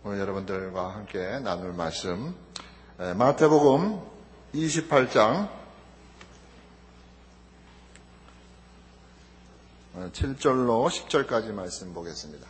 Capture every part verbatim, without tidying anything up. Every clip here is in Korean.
오늘 여러분들과 함께 나눌 말씀, 마태복음 이십팔 장 칠 절로 십 절까지 말씀 보겠습니다.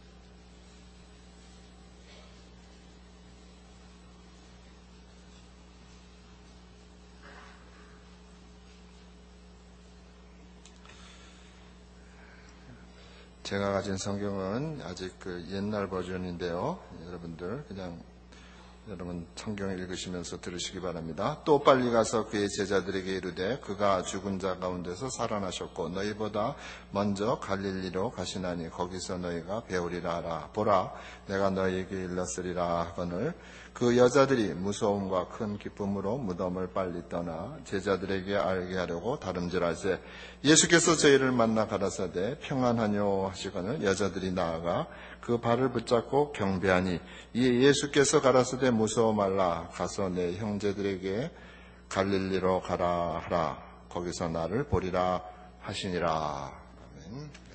제가 가진 성경은 아직 그 옛날 버전인데요. 여러분들 그냥 여러분 성경을 읽으시면서 들으시기 바랍니다. 또 빨리 가서 그의 제자들에게 이르되 그가 죽은 자 가운데서 살아나셨고 너희보다 먼저 갈릴리로 가시나니 거기서 너희가 배우리라 하라. 보라 내가 너희에게 일렀으리라 하거늘 그 여자들이 무서움과 큰 기쁨으로 무덤을 빨리 떠나 제자들에게 알게 하려고 다름질하세 예수께서 저희를 만나 가라사대 평안하뇨 하시거늘 여자들이 나아가 그 발을 붙잡고 경배하니 이에 예수께서 가라사대 무서워 말라 가서 내 형제들에게 갈릴리로 가라 하라 거기서 나를 보리라 하시니라. 아멘. 네.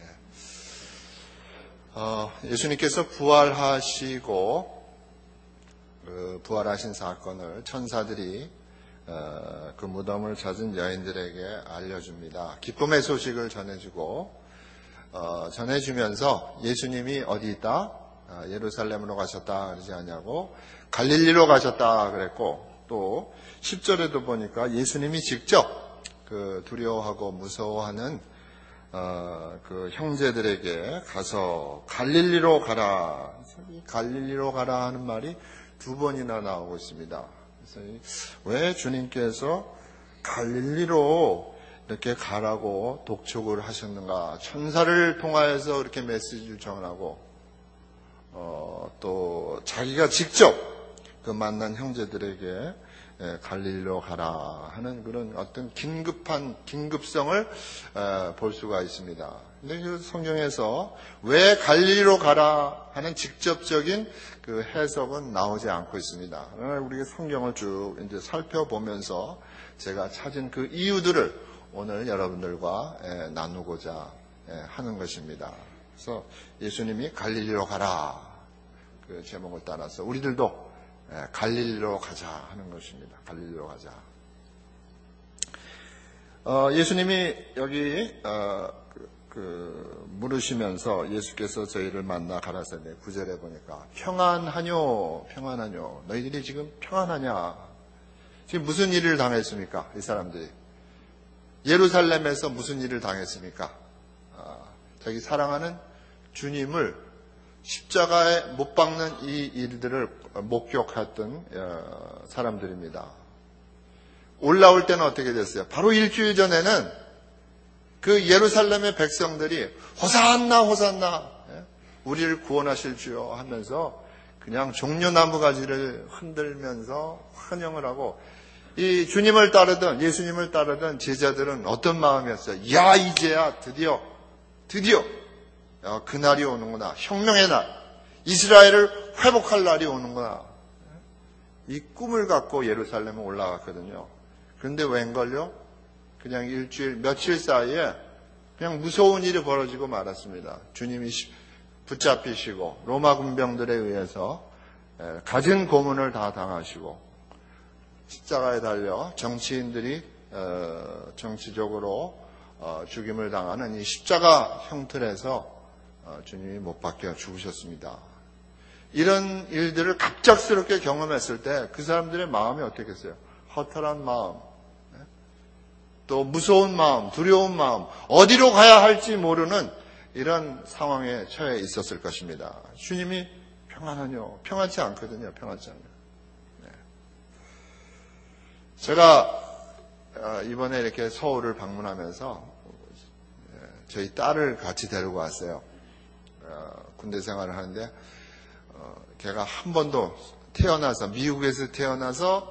어, 예수님께서 부활하시고 그 부활하신 사건을 천사들이 어, 그 무덤을 찾은 여인들에게 알려줍니다. 기쁨의 소식을 전해주고 어, 전해주면서 예수님이 어디 있다? 어, 예루살렘으로 가셨다 그러지 않냐고 갈릴리로 가셨다 그랬고 또 십 절에도 보니까 예수님이 직접 그 두려워하고 무서워하는 어, 그 형제들에게 가서 갈릴리로 가라 갈릴리로 가라 하는 말이 두 번이나 나오고 있습니다. 그래서 왜 주님께서 갈릴리로 이렇게 가라고 독촉을 하셨는가? 천사를 통하여서 이렇게 메시지를 전하고 어, 또 자기가 직접 그 만난 형제들에게 예, 갈릴리로 가라 하는 그런 어떤 긴급한 긴급성을 에, 볼 수가 있습니다. 근데 그 성경에서 왜 갈릴리로 가라 하는 직접적인 그 해석은 나오지 않고 있습니다. 그러나 우리가 성경을 쭉 이제 살펴보면서 제가 찾은 그 이유들을 오늘 여러분들과 에, 나누고자 에, 하는 것입니다. 그래서 예수님이 갈릴리로 가라 그 제목을 따라서 우리들도 에, 갈릴리로 가자 하는 것입니다. 갈릴리로 가자. 어, 예수님이 여기 어, 그, 그 물으시면서 예수께서 저희를 만나 가라사대 구 절에 보니까 평안하뇨 평안하뇨 너희들이 지금 평안하냐 지금 무슨 일을 당했습니까? 이 사람들이 예루살렘에서 무슨 일을 당했습니까? 아, 자기 사랑하는 주님을 십자가에 못 박는 이 일들을 목격했던 사람들입니다. 올라올 때는 어떻게 됐어요? 바로 일주일 전에는 그 예루살렘의 백성들이 호산나 호산나 우리를 구원하실 주여 하면서 그냥 종려나무 가지를 흔들면서 환영을 하고 이 주님을 따르던 예수님을 따르던 제자들은 어떤 마음이었어요? 야 이제야 드디어 드디어 그날이 오는구나. 혁명의 날 이스라엘을 회복할 날이 오는구나. 이 꿈을 갖고 예루살렘에 올라갔거든요. 그런데 웬걸요? 그냥 일주일 며칠 사이에 그냥 무서운 일이 벌어지고 말았습니다. 주님이 붙잡히시고 로마 군병들에 의해서 갖은 고문을 다 당하시고 십자가에 달려 정치인들이 정치적으로 죽임을 당하는 이 십자가 형틀에서 주님이 못 박혀 죽으셨습니다. 이런 일들을 갑작스럽게 경험했을 때 그 사람들의 마음이 어떻겠어요? 허탈한 마음, 또 무서운 마음, 두려운 마음, 어디로 가야 할지 모르는 이런 상황에 처해 있었을 것입니다. 주님이 평안하뇨? 평안치 않거든요. 평안치 않아요. 네. 제가 이번에 이렇게 서울을 방문하면서 저희 딸을 같이 데리고 왔어요. 군대 생활을 하는데 걔가 한 번도 태어나서 미국에서 태어나서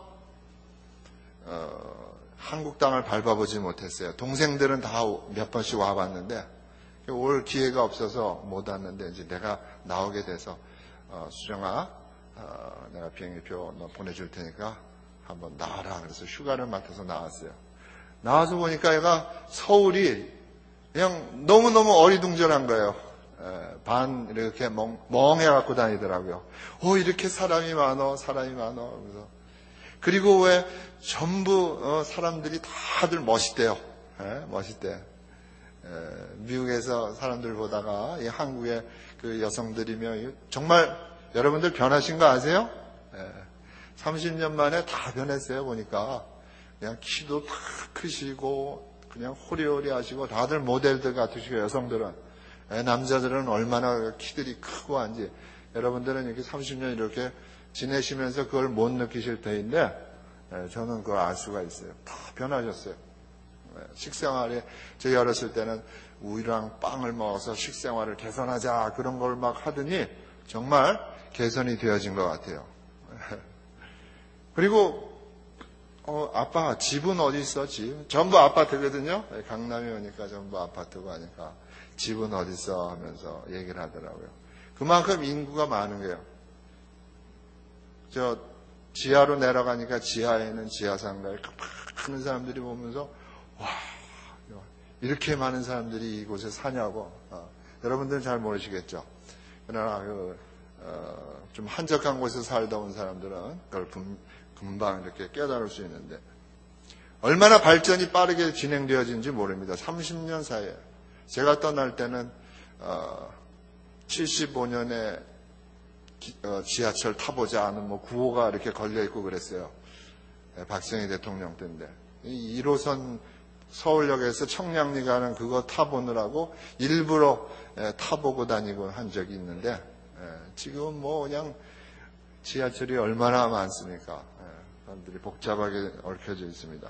어, 한국 땅을 밟아보지 못했어요. 동생들은 다 몇 번씩 와봤는데 올 기회가 없어서 못 왔는데 이제 내가 나오게 돼서 어, 수정아 어, 내가 비행기표 너 보내줄 테니까 한번 나와라. 그래서 휴가를 맡아서 나왔어요. 나와서 보니까 얘가 서울이 그냥 너무너무 어리둥절한 거예요. 반 이렇게 멍, 멍해갖고 다니더라고요. 오, 이렇게 사람이 많어, 사람이 많어. 그래서 그리고 왜 전부 사람들이 다들 멋있대요. 멋있대. 미국에서 사람들 보다가 이 한국의 그 여성들이며 정말 여러분들 변하신 거 아세요? 삼십 년 만에 다 변했어요. 보니까 그냥 키도 다 크시고 그냥 호리호리 하시고 다들 모델들 같으시고 여성들은 남자들은 얼마나 키들이 크고 한지 여러분들은 이렇게 삼십 년 이렇게 지내시면서 그걸 못 느끼실 터인데 저는 그걸 알 수가 있어요. 다 변하셨어요. 식생활에 저희 어렸을 때는 우유랑 빵을 먹어서 식생활을 개선하자 그런 걸 막 하더니 정말 개선이 되어진 것 같아요. 그리고 어, 아빠 집은 어디 있어? 집 전부 아파트거든요. 강남에 오니까 전부 아파트고 하니까 집은 어디 있어? 하면서 얘기를 하더라고요. 그만큼 인구가 많은 거예요. 저 지하로 내려가니까 지하에는 지하상가에 많은 사람들이 보면서 와, 이렇게 많은 사람들이 이곳에 사냐고. 어, 여러분들은 잘 모르시겠죠. 그러나 그, 어, 좀 한적한 곳에 살다 온 사람들은 그걸 금, 금방 이렇게 깨달을 수 있는데 얼마나 발전이 빠르게 진행되어진지 모릅니다. 삼십 년 사이에. 제가 떠날 때는 어, 칠십오 년에 기, 어, 지하철 타보자 하는 뭐 구호가 이렇게 걸려있고 그랬어요. 네, 박정희 대통령 때인데 이 일 호선 서울역에서 청량리 가는 그거 타보느라고 일부러 예, 타보고 다니고 한 적이 있는데 예, 지금은 뭐 그냥 지하철이 얼마나 많습니까? 예, 사람들이 복잡하게 얽혀져 있습니다.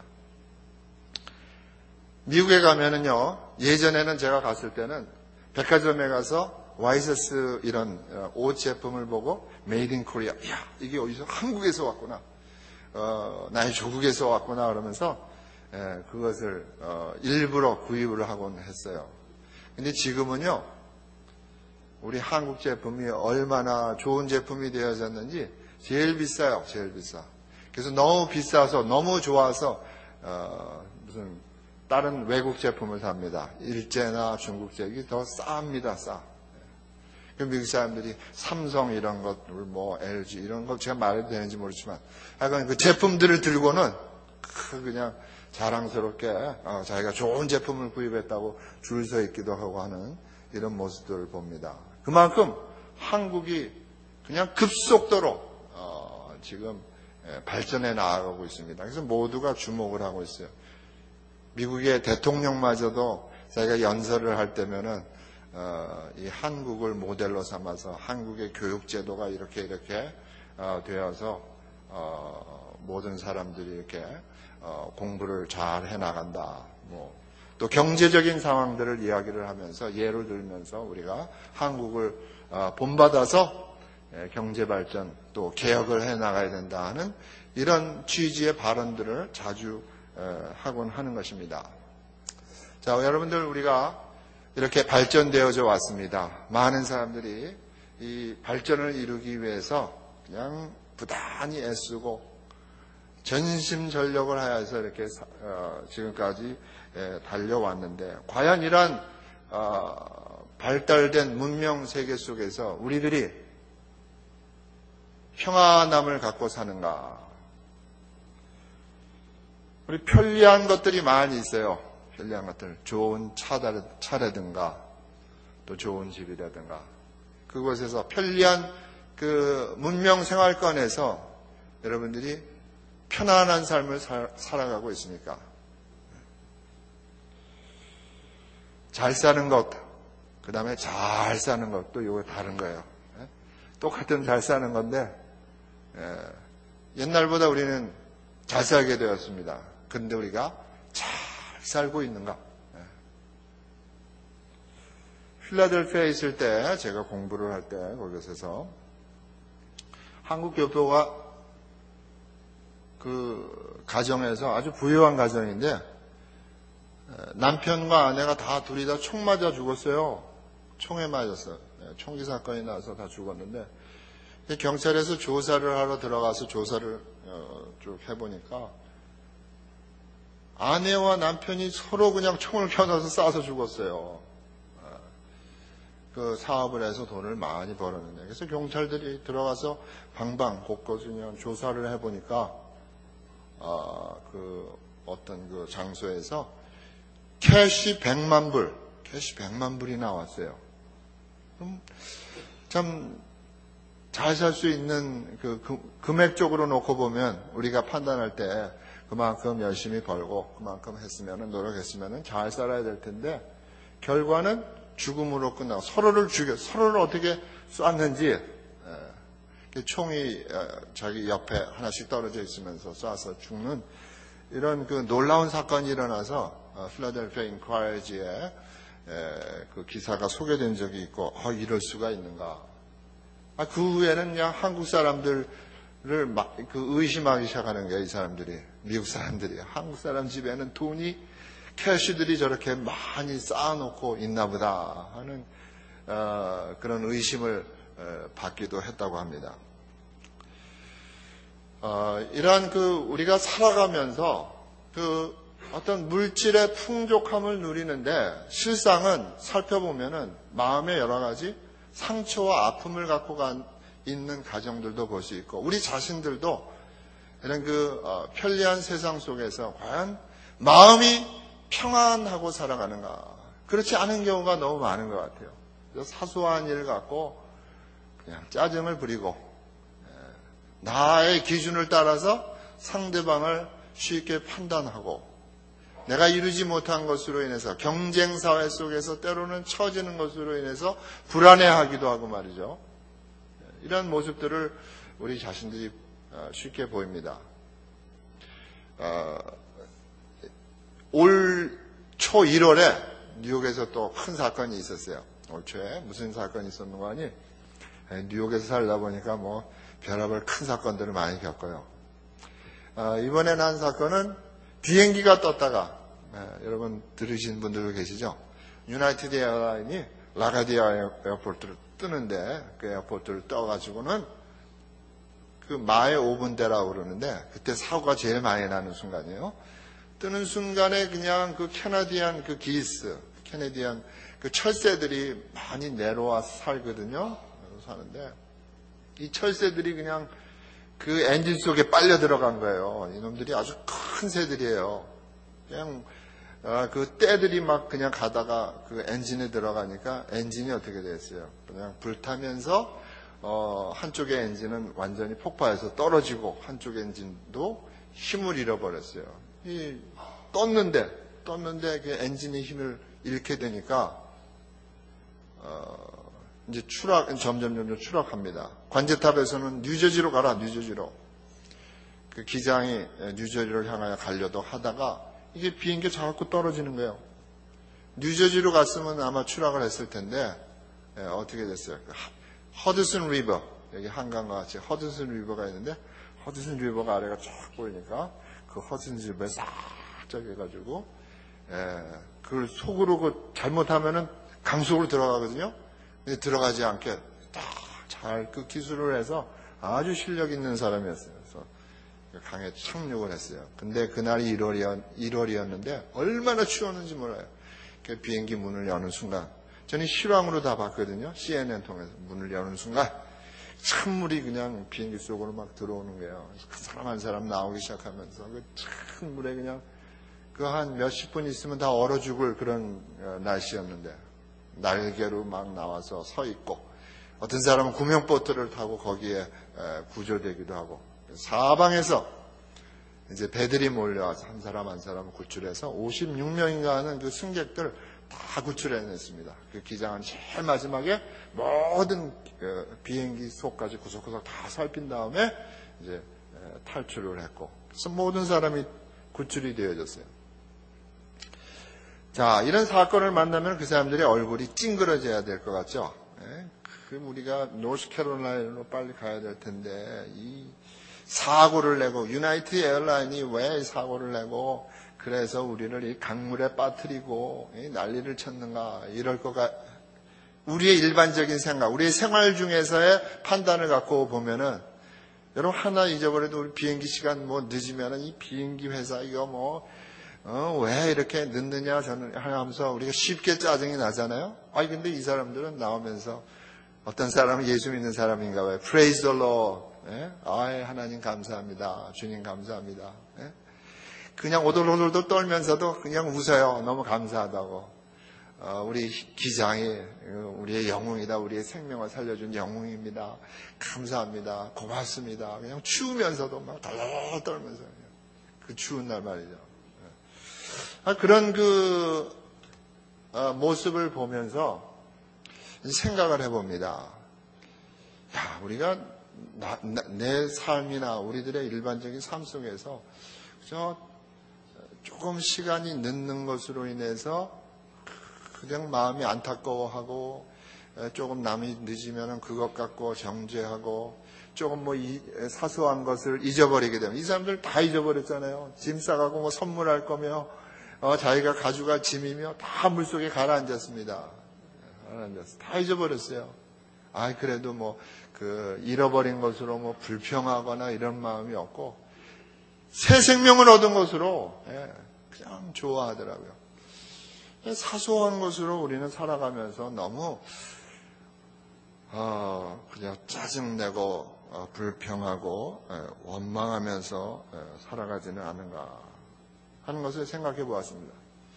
미국에 가면은요, 예전에는 제가 갔을 때는 백화점에 가서 와이셔츠 이런 옷 제품을 보고 메이드 인 코리아, 이야 이게 어디서 한국에서 왔구나, 어, 나의 조국에서 왔구나 그러면서 예, 그것을 어, 일부러 구입을 하곤 했어요. 근데 지금은요, 우리 한국 제품이 얼마나 좋은 제품이 되어졌는지 제일 비싸요, 제일 비싸. 그래서 너무 비싸서 너무 좋아서 어, 무슨 다른 외국 제품을 삽니다. 일제나 중국제기 더 쌉니다, 싸. 미국 사람들이 삼성 이런 것들, 뭐 엘지 이런 것 제가 말해도 되는지 모르지만, 하여간 그 제품들을 들고는 그냥 자랑스럽게 어, 자기가 좋은 제품을 구입했다고 줄 서 있기도 하고 하는 이런 모습들을 봅니다. 그만큼 한국이 그냥 급속도로 어, 지금 발전해 나아가고 있습니다. 그래서 모두가 주목을 하고 있어요. 미국의 대통령마저도 자기가 연설을 할 때면은 어, 이 한국을 모델로 삼아서 한국의 교육 제도가 이렇게 이렇게 어, 되어서 어, 모든 사람들이 이렇게 어, 공부를 잘 해나간다. 뭐, 또 경제적인 상황들을 이야기를 하면서 예를 들면서 우리가 한국을 어, 본받아서 예, 경제 발전 또 개혁을 해나가야 된다 하는 이런 취지의 발언들을 자주 어, 하곤 하는 것입니다. 자, 여러분들 우리가 이렇게 발전되어져 왔습니다. 많은 사람들이 이 발전을 이루기 위해서 그냥 부단히 애쓰고 전심전력을 하여서 이렇게 어, 지금까지 예, 달려왔는데 과연 이러한 어, 발달된 문명 세계 속에서 우리들이 평안함을 갖고 사는가? 우리 편리한 것들이 많이 있어요. 편리한 것들, 좋은 차다, 차라든가 또 좋은 집이라든가 그곳에서 편리한 그 문명 생활권에서 여러분들이 편안한 삶을 살, 살아가고 있습니까? 잘 사는 것, 그 다음에 잘 사는 것도 이거 다른 거예요. 똑같은 잘 사는 건데 옛날보다 우리는 잘 살게 되었습니다. 근데 우리가 잘 살고 있는가? 필라델피아에 있을 때 제가 공부를 할 때 거기서 한국 교포가 그 가정에서 아주 부유한 가정인데 남편과 아내가 다 둘이 다 총 맞아 죽었어요. 총에 맞았어요. 총기 사건이 나서 다 죽었는데 경찰에서 조사를 하러 들어가서 조사를 쭉 해보니까 아내와 남편이 서로 그냥 총을 켜놔서 쏴서 죽었어요. 그 사업을 해서 돈을 많이 벌었는데, 그래서 경찰들이 들어가서 방방 곳곳 그냥 조사를 해보니까 아, 그 어떤 그 장소에서 캐시 백만 불, 캐시 백만 불이 나왔어요. 그럼 참 잘 살 수 있는 그 금액적으로 놓고 보면 우리가 판단할 때 그만큼 열심히 벌고 그만큼 했으면 노력했으면 잘 살아야 될 텐데 결과는 죽음으로 끝나고 서로를 죽여 서로를 어떻게 쐈는지 총이 자기 옆에 하나씩 떨어져 있으면서 쏴서 죽는 이런 그 놀라운 사건이 일어나서 필라델피아 인콰이어지에 그 기사가 소개된 적이 있고 어, 이럴 수가 있는가. 아, 그 후에는 그냥 한국 사람들을 막, 그 의심하기 시작하는 거예요. 이 사람들이 미국 사람들이 한국 사람 집에는 돈이 캐시들이 저렇게 많이 쌓아놓고 있나 보다 하는 어, 그런 의심을 어, 받기도 했다고 합니다. 어, 이러한 그 우리가 살아가면서 그 어떤 물질의 풍족함을 누리는데 실상은 살펴보면은 마음의 여러 가지 상처와 아픔을 갖고 있는 가정들도 볼 수 있고 우리 자신들도 이런 그 어, 편리한 세상 속에서 과연 마음이 평안하고 살아가는가? 그렇지 않은 경우가 너무 많은 것 같아요. 그래서 사소한 일 갖고 그냥 짜증을 부리고 나의 기준을 따라서 상대방을 쉽게 판단하고 내가 이루지 못한 것으로 인해서 경쟁사회 속에서 때로는 처지는 것으로 인해서 불안해하기도 하고 말이죠. 이런 모습들을 우리 자신들이 쉽게 보입니다. 어, 올 초 일월에 뉴욕에서 또 큰 사건이 있었어요. 올 초에 무슨 사건이 있었는 거 아니? 뉴욕에서 살다 보니까 뭐 별의별 큰 사건들을 많이 겪어요. 어, 이번에 난 사건은 비행기가 떴다가 네, 여러분 들으신 분들도 계시죠? 유나이티드 에어라인이 라가디아 에어포트를 뜨는데 그 에어포트를 떠가지고는 그 마의 오 분대라고 그러는데 그때 사고가 제일 많이 나는 순간이에요. 뜨는 순간에 그냥 그 캐나디안 그 기스, 캐나디안 그 철새들이 많이 내려와서 살거든요. 사는데 이 철새들이 그냥 그 엔진 속에 빨려 들어간 거예요. 이놈들이 아주 큰 새들이에요. 그냥 아, 그 떼들이 막 그냥 가다가 그 엔진에 들어가니까 엔진이 어떻게 됐어요? 그냥 불타면서 어, 한쪽의 엔진은 완전히 폭파해서 떨어지고 한쪽 엔진도 힘을 잃어버렸어요. 이 떴는데 떴는데 그 엔진이 힘을 잃게 되니까 어, 이제 추락 점점 점점 추락합니다. 관제탑에서는 뉴저지로 가라 뉴저지로 그 기장이 뉴저지를 향하여 가려도 하다가 이게 비행기 자꾸 떨어지는 거예요. 뉴저지로 갔으면 아마 추락을 했을 텐데 예, 어떻게 됐어요? 허드슨 리버 여기 한강과 같이 허드슨 리버가 있는데 허드슨 리버가 아래가 쫙 보이니까 그 허드슨 리버에 싹 쪄가지고 예, 그걸 속으로 그 잘못하면은 강속으로 들어가거든요. 근데 들어가지 않게 딱 잘 그 기술을 해서 아주 실력 있는 사람이었어요. 그래서 강에 착륙을 했어요. 근데 그날이 일월이었는데 얼마나 추웠는지 몰라요. 그 비행기 문을 여는 순간 저는 실황으로 다 봤거든요. 씨엔엔 통해서 문을 여는 순간 찬물이 그냥 비행기 속으로 막 들어오는 거예요. 그 사람 한 사람 나오기 시작하면서 그 찬물에 그냥 그 한 몇십 분 있으면 다 얼어 죽을 그런 날씨였는데 날개로 막 나와서 서 있고 어떤 사람은 구명보트를 타고 거기에 구조되기도 하고 사방에서 이제 배들이 몰려와서 한 사람 한 사람 구출해서 오십육 명인가 하는 그 승객들 다 구출해냈습니다. 그 기장은 제일 마지막에 모든 비행기 속까지 구석구석 다 살핀 다음에 이제 탈출을 했고 그래서 모든 사람이 구출이 되어졌어요. 자, 이런 사건을 만나면 그 사람들의 얼굴이 찡그러져야 될 것 같죠? 예? 그럼 우리가 노스캐롤라이나로 빨리 가야 될 텐데 이 사고를 내고 유나이티드 에어라인이 왜 사고를 내고 그래서 우리를 이 강물에 빠뜨리고 난리를 쳤는가 이럴 거가 우리의 일반적인 생각, 우리의 생활 중에서의 판단을 갖고 보면은 여러분 하나 잊어버려도 우리 비행기 시간 뭐 늦으면은 이 비행기 회사 이거 뭐 어, 왜 이렇게 늦느냐 저는 하면서 우리가 쉽게 짜증이 나잖아요. 아니 근데 이 사람들은 나오면서 어떤 사람은 예수 믿는 사람인가 봐요. Praise the Lord. 예? 아이 하나님 감사합니다. 주님 감사합니다. 예? 그냥 오돌오돌 떨면서도 그냥 웃어요. 너무 감사하다고. 어, 우리 기장이 우리의 영웅이다. 우리의 생명을 살려준 영웅입니다. 감사합니다. 고맙습니다. 그냥 추우면서도 막 덜덜 떨면서 그 추운 날 말이죠. 아, 그런 그 어, 모습을 보면서 생각을 해봅니다. 야, 우리가 나, 나, 내 삶이나 우리들의 일반적인 삶 속에서 그저 조금 시간이 늦는 것으로 인해서 그냥 마음이 안타까워하고 조금 남이 늦으면 그것 갖고 정죄하고 조금 뭐 이, 사소한 것을 잊어버리게 되면 이 사람들 다 잊어버렸잖아요. 짐 싸가고 뭐 선물할 거며 어, 자기가 가져갈 짐이며 다 물속에 가라앉았습니다. 가라앉았어. 다 잊어버렸어요. 아, 그래도 뭐 그 잃어버린 것으로 뭐 불평하거나 이런 마음이 없고 새 생명을 얻은 것으로 예, 그냥 좋아하더라고요. 사소한 것으로 우리는 살아가면서 너무 어, 그냥 짜증내고 어, 불평하고 예, 원망하면서 예, 살아가지는 않은가 하는 것을 생각해 보았습니다.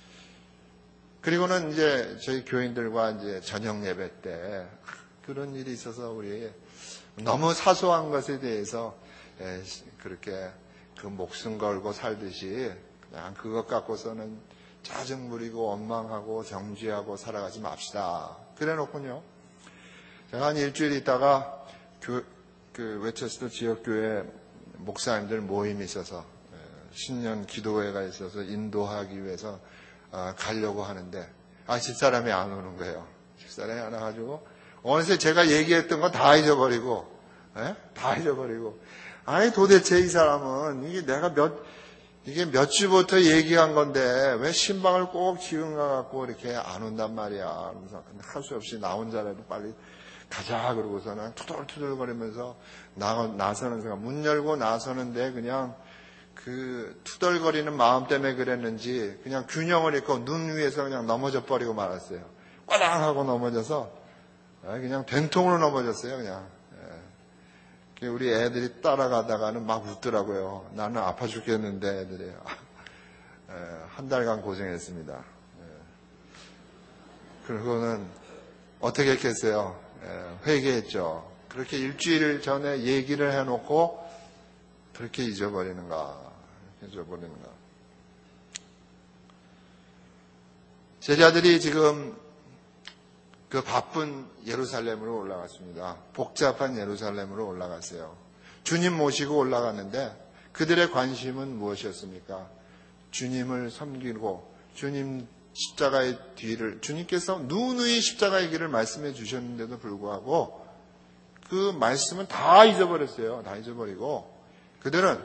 그리고는 이제 저희 교인들과 이제 저녁 예배 때 그런 일이 있어서 우리 너무 사소한 것에 대해서 예, 그렇게 그 목숨 걸고 살듯이 그냥 그것 갖고서는 짜증 부리고 원망하고 정죄하고 살아가지 맙시다. 그래 놓군요. 제가 한 일주일 있다가 교, 그 웨체스터 지역교회 목사님들 모임이 있어서 신년 기도회가 있어서 인도하기 위해서 가려고 하는데 아 집사람이 안 오는 거예요. 집사람이 안 와가지고 어느새 제가 얘기했던 거 다 잊어버리고 에? 다 잊어버리고 아니 도대체 이 사람은 이게 내가 몇 이게 몇 주부터 얘기한 건데 왜 신방을 꼭 지금 가갖고 이렇게 안 온단 말이야. 그래서 할 수 없이 나 혼자라도 빨리 가자 그러고서는 투덜투덜거리면서 나, 나서는 순간 문 열고 나서는데 그냥 그 투덜거리는 마음 때문에 그랬는지 그냥 균형을 잃고 눈 위에서 그냥 넘어져 버리고 말았어요. 꽈당 하고 넘어져서 그냥 된통으로 넘어졌어요. 그냥 우리 애들이 따라가다가는 막 웃더라고요. 나는 아파 죽겠는데 애들이 한 달간 고생했습니다. 그리고는 어떻게 했겠어요? 회개했죠. 그렇게 일주일 전에 얘기를 해놓고 그렇게 잊어버리는가? 잊어버리는가? 제자들이 지금 그 바쁜 예루살렘으로 올라갔습니다. 복잡한 예루살렘으로 올라갔어요. 주님 모시고 올라갔는데 그들의 관심은 무엇이었습니까? 주님을 섬기고 주님 십자가의 뒤를 주님께서 누누이 십자가의 길을 말씀해 주셨는데도 불구하고 그 말씀은 다 잊어버렸어요. 다 잊어버리고 그들은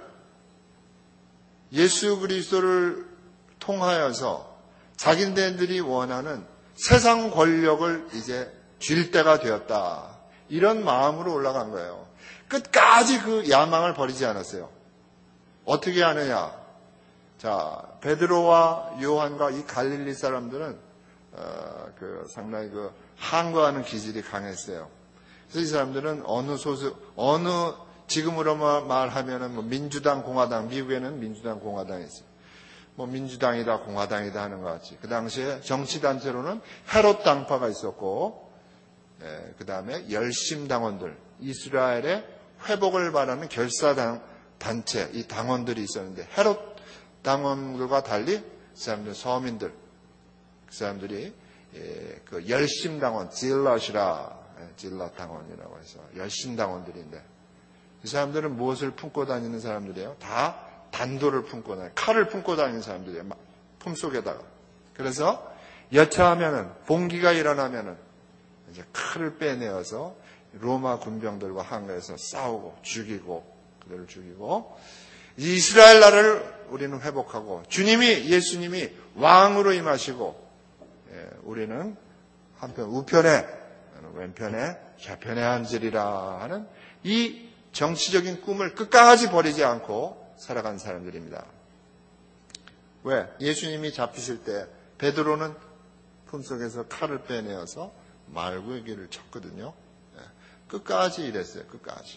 예수 그리스도를 통하여서 자기네들이 원하는 세상 권력을 이제 쥘 때가 되었다. 이런 마음으로 올라간 거예요. 끝까지 그 야망을 버리지 않았어요. 어떻게 하느냐? 자, 베드로와 요한과 이 갈릴리 사람들은 어, 그 상당히 그 항거하는 기질이 강했어요. 그래서 이 사람들은 어느 소수 어느 지금으로 말하면은 뭐 민주당, 공화당, 미국에는 민주당, 공화당이 있어요. 뭐 민주당이다 공화당이다 하는 것 같이 그 당시에 정치단체로는 헤롯 당파가 있었고 예, 그 다음에 열심당원들 이스라엘의 회복을 바라는 결사단 단체 이 당원들이 있었는데 헤롯 당원들과 달리 그 사람들 서민들 그 사람들이 예, 그 열심당원 질럿이라 예, 질럿 당원이라고 해서 열심당원들인데 이 사람들은 무엇을 품고 다니는 사람들이에요? 다 단도를 품고 다니는, 칼을 품고 다니는 사람들이에요. 품속에다가. 그래서 여차하면은, 봉기가 일어나면은, 이제 칼을 빼내어서 로마 군병들과 한가에서 싸우고, 죽이고, 그들을 죽이고, 이스라엘 나라를 우리는 회복하고, 주님이, 예수님이 왕으로 임하시고, 예, 우리는 한편 우편에, 왼편에, 좌편에 앉으리라 하는 이 정치적인 꿈을 끝까지 버리지 않고, 살아간 사람들입니다. 왜? 예수님이 잡히실 때 베드로는 품속에서 칼을 빼내어서 말구의 길을 쳤거든요. 끝까지 이랬어요. 끝까지.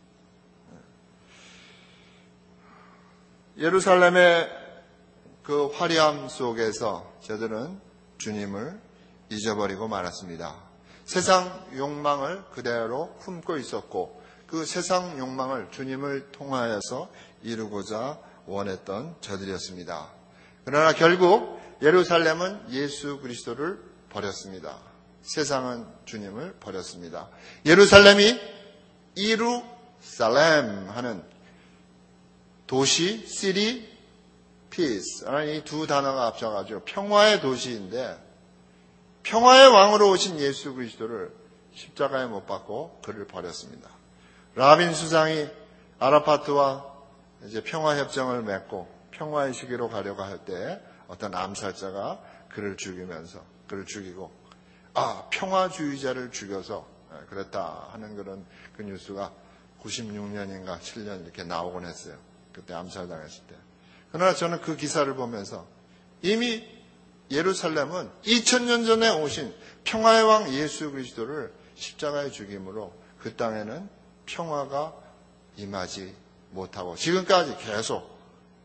예루살렘의 그 화려함 속에서 저들은 주님을 잊어버리고 말았습니다. 세상 욕망을 그대로 품고 있었고 그 세상 욕망을 주님을 통하여서 이루고자 원했던 저들이었습니다. 그러나 결국 예루살렘은 예수 그리스도를 버렸습니다. 세상은 주님을 버렸습니다. 예루살렘이 이루살렘 하는 도시, 시리, 피스 이 두 단어가 합쳐가지고 평화의 도시인데 평화의 왕으로 오신 예수 그리스도를 십자가에 못 박고 그를 버렸습니다. 라빈 수상이 아라파트와 이제 평화협정을 맺고 평화의 시기로 가려고 할 때 어떤 암살자가 그를 죽이면서 그를 죽이고 아 평화주의자를 죽여서 그랬다 하는 그런 그 뉴스가 구십육 년인가 칠 년 이렇게 나오곤 했어요. 그때 암살당했을 때. 그러나 저는 그 기사를 보면서 이미 예루살렘은 이천 년 전에 오신 평화의 왕 예수 그리스도를 십자가에 죽임으로 그 땅에는 평화가 임하지 못하고 지금까지 계속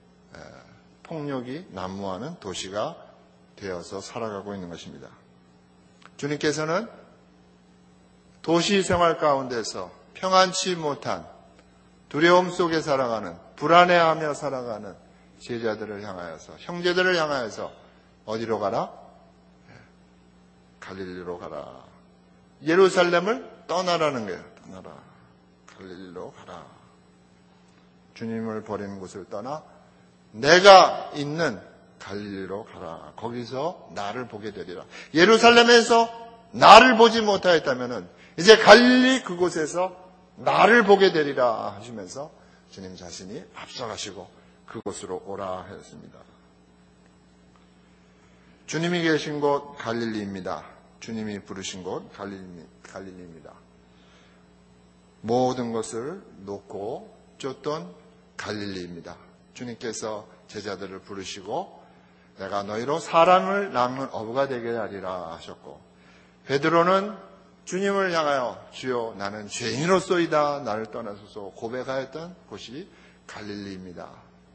폭력이 난무하는 도시가 되어서 살아가고 있는 것입니다. 주님께서는 도시 생활 가운데서 평안치 못한 두려움 속에 살아가는 불안해하며 살아가는 제자들을 향하여서 형제들을 향하여서 어디로 가라? 갈릴리로 가라. 예루살렘을 떠나라는 거예요. 떠나라. 갈릴리로 가라. 주님을 버리는 곳을 떠나 내가 있는 갈릴리로 가라. 거기서 나를 보게 되리라. 예루살렘에서 나를 보지 못하였다면 이제 갈릴리 그곳에서 나를 보게 되리라 하시면서 주님 자신이 앞서가시고 그곳으로 오라 하였습니다. 주님이 계신 곳 갈릴리입니다. 주님이 부르신 곳 갈릴리, 갈릴리입니다. 모든 것을 놓고 쫓던 갈릴리입니다. 주님께서 제자들을 부르시고 내가 너희로 사람을 낳는 어부가 되게 하리라 하셨고 베드로는 주님을 향하여 주여 나는 죄인으로소이다 나를 떠나소서 고백하였던 곳이 갈릴리입니다.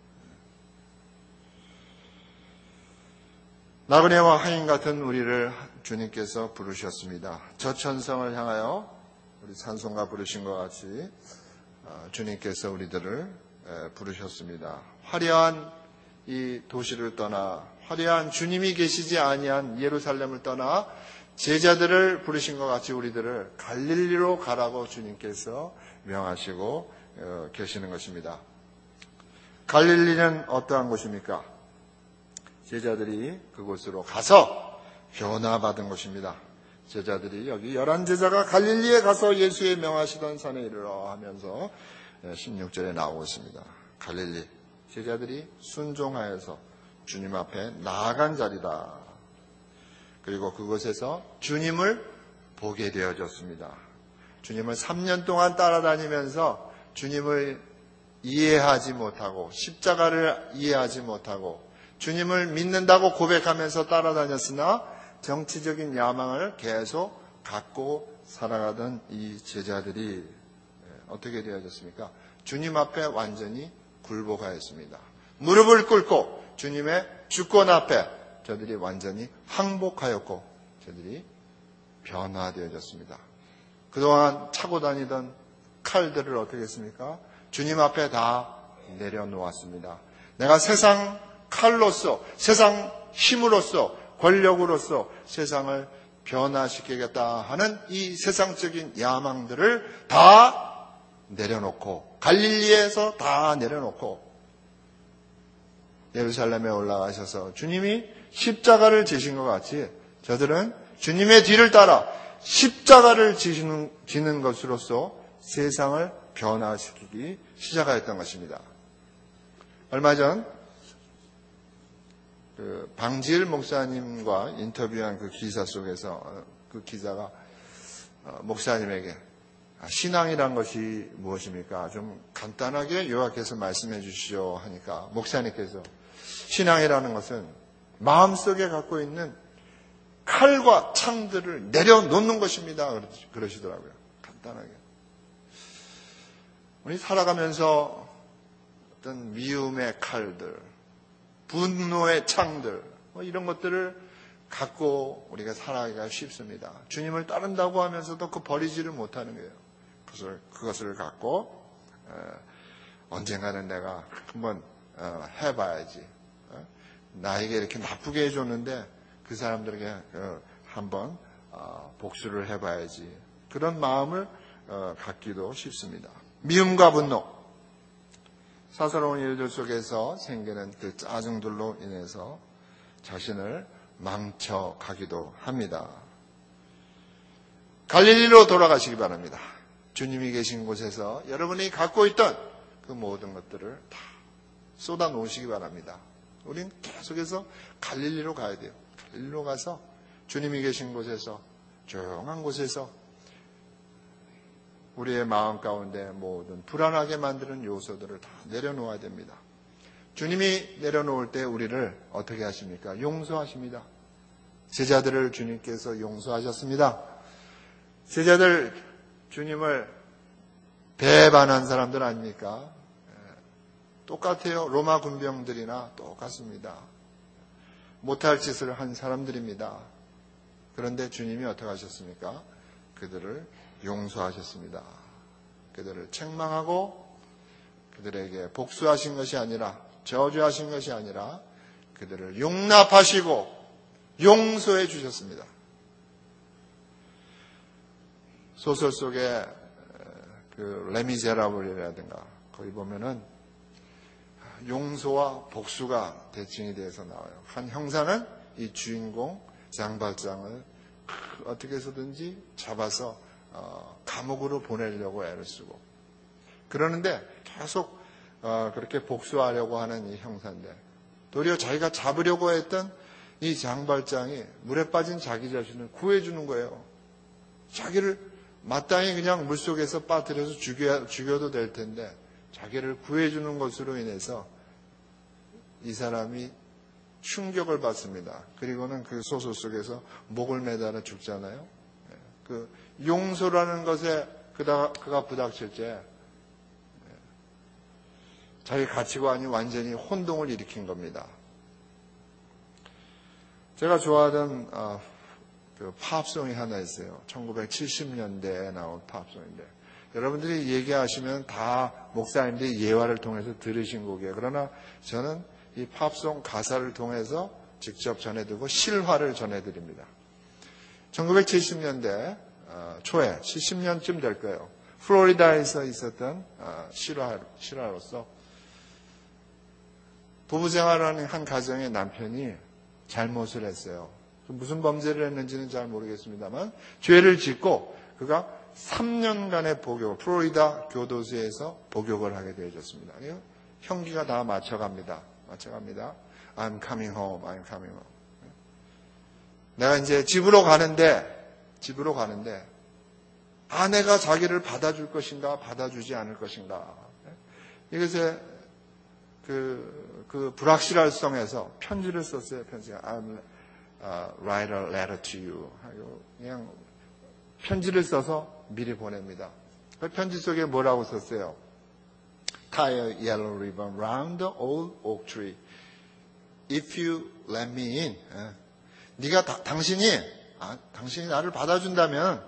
나그네와 하인 같은 우리를 주님께서 부르셨습니다. 저 천성을 향하여 우리 찬송가 부르신 것 같이 주님께서 우리들을 부르셨습니다. 화려한 이 도시를 떠나 화려한 주님이 계시지 아니한 예루살렘을 떠나 제자들을 부르신 것 같이 우리들을 갈릴리로 가라고 주님께서 명하시고 계시는 것입니다. 갈릴리는 어떠한 곳입니까? 제자들이 그곳으로 가서 변화받은 곳입니다. 제자들이 여기 열한 제자가 갈릴리에 가서 예수의 명하시던 산에 이르러 하면서 십육 절에 나오고 있습니다. 갈릴리 제자들이 순종하여서 주님 앞에 나아간 자리다. 그리고 그곳에서 주님을 보게 되어졌습니다. 주님을 삼 년 동안 따라다니면서 주님을 이해하지 못하고 십자가를 이해하지 못하고 주님을 믿는다고 고백하면서 따라다녔으나 정치적인 야망을 계속 갖고 살아가던 이 제자들이 어떻게 되어졌습니까? 주님 앞에 완전히 굴복하였습니다. 무릎을 꿇고 주님의 주권 앞에 저들이 완전히 항복하였고 저들이 변화되어졌습니다. 그동안 차고 다니던 칼들을 어떻게 했습니까? 주님 앞에 다 내려놓았습니다. 내가 세상 칼로서 세상 힘으로서 권력으로서 세상을 변화시키겠다 하는 이 세상적인 야망들을 다 내려놓고 갈릴리에서 다 내려놓고 예루살렘에 올라가셔서 주님이 십자가를 지신 것 같이 저들은 주님의 뒤를 따라 십자가를 지시는, 지는 것으로서 세상을 변화시키기 시작하였던 것입니다. 얼마 전 그 방지일 목사님과 인터뷰한 그 기사 속에서 그 기자가 목사님에게 신앙이란 것이 무엇입니까? 좀 간단하게 요약해서 말씀해 주시오 하니까 목사님께서 신앙이라는 것은 마음속에 갖고 있는 칼과 창들을 내려놓는 것입니다. 그러시더라고요. 간단하게. 우리 살아가면서 어떤 미움의 칼들, 분노의 창들, 뭐 이런 것들을 갖고 우리가 살아가기가 쉽습니다. 주님을 따른다고 하면서도 그 버리지를 못하는 거예요. 그것을, 그것을 갖고 어, 언젠가는 내가 한번 어, 해봐야지. 어? 나에게 이렇게 나쁘게 해줬는데 그 사람들에게 어, 한번 어, 복수를 해봐야지. 그런 마음을 어, 갖기도 쉽습니다. 미움과 분노, 사사로운 일들 속에서 생기는 그 짜증들로 인해서 자신을 망쳐가기도 합니다. 갈릴리로 돌아가시기 바랍니다. 주님이 계신 곳에서 여러분이 갖고 있던 그 모든 것들을 다 쏟아 놓으시기 바랍니다. 우리는 계속해서 갈릴리로 가야 돼요. 갈릴리로 가서 주님이 계신 곳에서, 조용한 곳에서 우리의 마음 가운데 모든 불안하게 만드는 요소들을 다 내려놓아야 됩니다. 주님이 내려놓을 때 우리를 어떻게 하십니까? 용서하십니다. 제자들을 주님께서 용서하셨습니다. 제자들 주님을 배반한 사람들 아닙니까? 똑같아요. 로마 군병들이나 똑같습니다. 못할 짓을 한 사람들입니다. 그런데 주님이 어떻게 하셨습니까? 그들을 용서하셨습니다. 그들을 책망하고 그들에게 복수하신 것이 아니라, 저주하신 것이 아니라 그들을 용납하시고 용서해 주셨습니다. 소설 속에 그 레미제라블이라든가 거기 보면은 용서와 복수가 대칭이 되어서 나와요. 한 형사는 이 주인공 장발장을 어떻게 해서든지 잡아서 어, 감옥으로 보내려고 애를 쓰고 그러는데 계속 어, 그렇게 복수하려고 하는 이 형사인데 도리어 자기가 잡으려고 했던 이 장발장이 물에 빠진 자기 자신을 구해주는 거예요. 자기를 마땅히 그냥 물속에서 빠뜨려서 죽여, 죽여도 될 텐데 자기를 구해주는 것으로 인해서 이 사람이 충격을 받습니다. 그리고는 그 소설 속에서 목을 매달아 죽잖아요. 그 용서라는 것에 그가, 그가 부닥칠 때 자기 가치관이 완전히 혼동을 일으킨 겁니다. 제가 좋아하던 어, 그 팝송이 하나 있어요. 천구백칠십 년대에 나온 팝송인데 여러분들이 얘기하시면 다 목사님들이 예화를 통해서 들으신 곡이에요. 그러나 저는 이 팝송 가사를 통해서 직접 전해드리고 실화를 전해드립니다. 천구백칠십 년대 초에 칠십 년쯤 될 거예요. 플로리다에서 있었던 실화, 실화로서 부부생활하는 한 가정의 남편이 잘못을 했어요. 무슨 범죄를 했는지는 잘 모르겠습니다만 죄를 짓고 그가 삼 년간의 복역, 플로리다 교도소에서 복역을 하게 되어졌습니다. 형기가 다 맞춰갑니다. 맞춰갑니다. I'm coming home, I'm coming home. 내가 이제 집으로 가는데, 집으로 가는데, 아내가 자기를 받아줄 것인가, 받아주지 않을 것인가. 이것에 그, 그 불확실성에서 편지를 썼어요. 편지가. I'm uh, write a letter to you. 그냥 편지를 써서 미리 보냅니다. 그 편지 속에 뭐라고 썼어요? Tie a yellow ribbon round the old oak tree. If you let me in. 네가 다, 당신이 아, 당신이 나를 받아준다면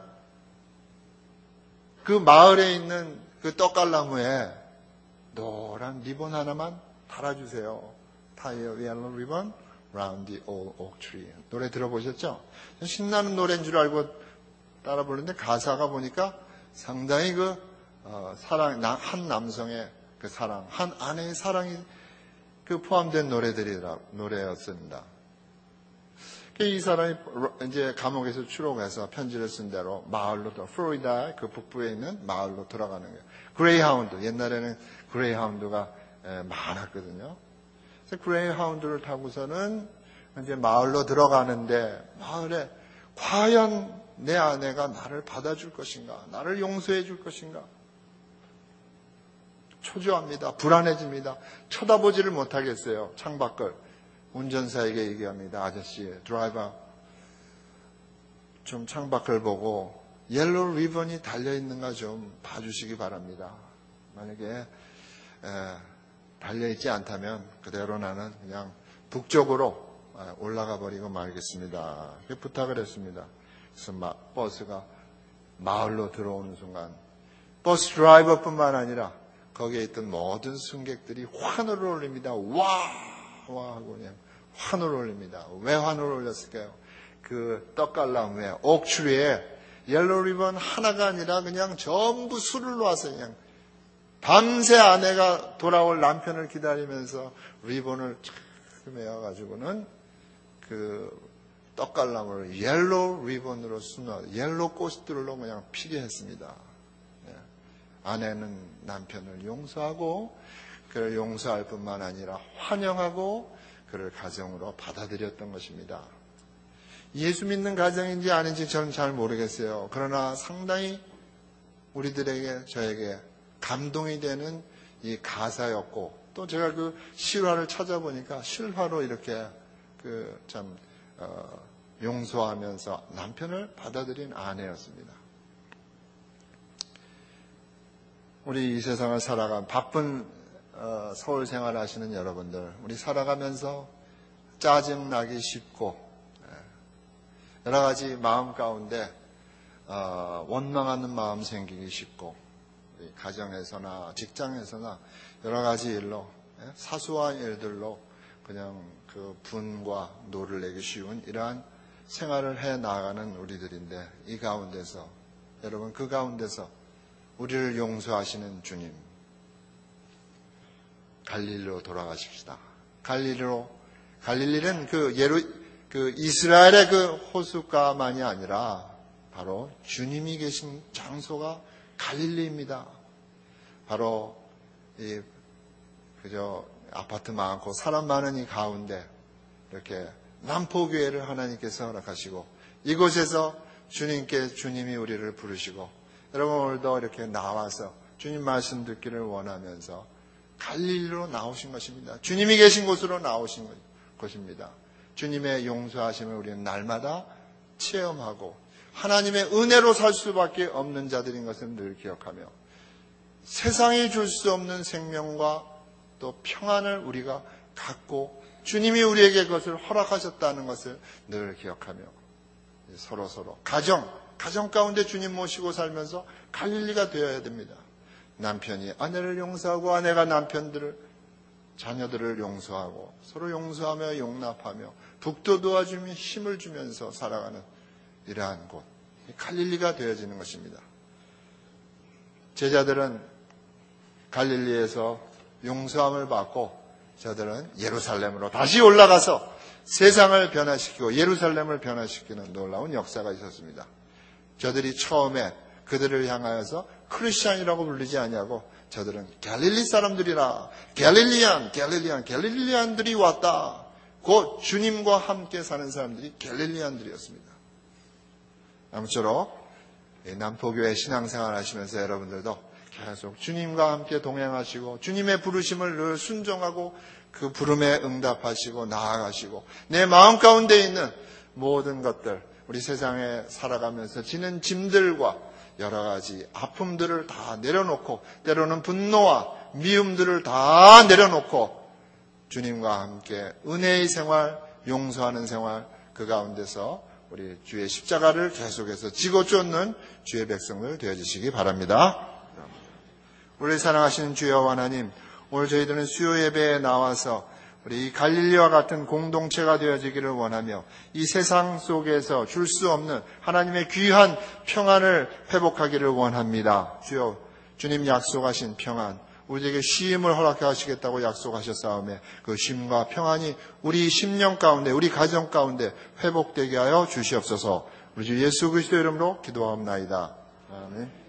그 마을에 있는 그 떡갈나무에 노란 리본 하나만 달아주세요. Tie a yellow ribbon round the old oak tree. 노래 들어보셨죠? 신나는 노래인 줄 알고 따라 부르는데 가사가 보니까 상당히 그 어, 사랑, 한 남성의 그 사랑, 한 아내의 사랑이 그 포함된 노래들이라 노래였습니다. 이 사람이 이제 감옥에서 추록해서 편지를 쓴 대로 마을로 또 플로리다 그 북부에 있는 마을로 돌아가는 거예요. 그레이하운드, 옛날에는 그레이하운드가 많았거든요. 그래서 그레이하운드를 타고서는 이제 마을로 들어가는데 마을에 과연 내 아내가 나를 받아줄 것인가, 나를 용서해 줄 것인가. 초조합니다. 불안해집니다. 쳐다보지를 못하겠어요. 창밖을. 운전사에게 얘기합니다. 아저씨, 드라이버, 좀 창밖을 보고 옐로우 리본이 달려있는가 좀 봐주시기 바랍니다. 만약에 에, 달려있지 않다면 그대로 나는 그냥 북쪽으로 올라가 버리고 말겠습니다. 부탁을 했습니다. 그래서 막 버스가 마을로 들어오는 순간 버스 드라이버뿐만 아니라 거기에 있던 모든 승객들이 환호를 올립니다. 와! 와! 하고 그냥 환호를 올립니다. 왜 환호를 올렸을까요? 그 떡갈나무에 옥추리에 옐로우 리본 하나가 아니라 그냥 전부 술을 놓아서 그냥 밤새 아내가 돌아올 남편을 기다리면서 리본을 쫙 메어가지고는 그 떡갈나무를 옐로우 리본으로 수놓아 옐로우 꽃들로 그냥 피게 했습니다. 예. 아내는 남편을 용서하고 그를 용서할 뿐만 아니라 환영하고 그를 가정으로 받아들였던 것입니다. 예수 믿는 가정인지 아닌지 저는 잘 모르겠어요. 그러나 상당히 우리들에게 저에게 감동이 되는 이 가사였고 또 제가 그 실화를 찾아보니까 실화로 이렇게 그 참 어, 용서하면서 남편을 받아들인 아내였습니다. 우리 이 세상을 살아간 바쁜 어, 서울 생활하시는 여러분들, 우리 살아가면서 짜증나기 쉽고 여러 가지 마음 가운데 어, 원망하는 마음 생기기 쉽고 가정에서나 직장에서나 여러 가지 일로 사소한 일들로 그냥 그 분과 노를 내기 쉬운 이러한 생활을 해 나가는 우리들인데 이 가운데서 여러분 그 가운데서 우리를 용서하시는 주님 갈릴리로 돌아가십시다. 갈릴리로 갈릴리는 그 예루 그 이스라엘의 그 호숫가만이 아니라 바로 주님이 계신 장소가 갈릴리입니다. 바로 이 그저 아파트 많고 사람 많은 이 가운데 이렇게 남포교회를 하나님께서 허락하시고 이곳에서 주님께 주님이 우리를 부르시고 여러분 오늘도 이렇게 나와서 주님 말씀 듣기를 원하면서 갈릴리로 나오신 것입니다. 주님이 계신 곳으로 나오신 것입니다. 주님의 용서하심을 우리는 날마다 체험하고 하나님의 은혜로 살 수밖에 없는 자들인 것을 늘 기억하며 세상이 줄 수 없는 생명과 또 평안을 우리가 갖고 주님이 우리에게 그것을 허락하셨다는 것을 늘 기억하며 서로 서로 가정, 가정 가운데 주님 모시고 살면서 갈릴리가 되어야 됩니다. 남편이 아내를 용서하고 아내가 남편들을 자녀들을 용서하고 서로 용서하며 용납하며 북도 도와주며 힘을 주면서 살아가는 이러한 곳 갈릴리가 되어지는 것입니다. 제자들은 갈릴리에서 용서함을 받고 저들은 예루살렘으로 다시 올라가서 세상을 변화시키고 예루살렘을 변화시키는 놀라운 역사가 있었습니다. 저들이 처음에 그들을 향하여서 크리스찬이라고 부르지 아니하고 저들은 갈릴리 사람들이라 갈릴리안, 갈릴리안, 갈릴리안들이 왔다. 곧 주님과 함께 사는 사람들이 갈릴리안들이었습니다. 아무쪼록 남포교회 신앙생활 하시면서 여러분들도 계속 주님과 함께 동행하시고 주님의 부르심을 늘 순종하고 그 부름에 응답하시고 나아가시고 내 마음 가운데 있는 모든 것들 우리 세상에 살아가면서 지는 짐들과 여러 가지 아픔들을 다 내려놓고 때로는 분노와 미움들을 다 내려놓고 주님과 함께 은혜의 생활, 용서하는 생활 그 가운데서 우리 주의 십자가를 계속해서 지고 쫓는 주의 백성들 되어주시기 바랍니다. 우리 사랑하시는 주여 하나님, 오늘 저희들은 수요 예배에 나와서 우리 이 갈릴리와 같은 공동체가 되어지기를 원하며 이 세상 속에서 줄 수 없는 하나님의 귀한 평안을 회복하기를 원합니다. 주여, 주님 약속하신 평안, 우리에게 쉼을 허락해 하시겠다고 약속하셨사오매 그 쉼과 평안이 우리 심령 가운데, 우리 가정 가운데 회복되게 하여 주시옵소서. 우리 주 예수 그리스도 이름으로 기도하옵나이다. 아멘.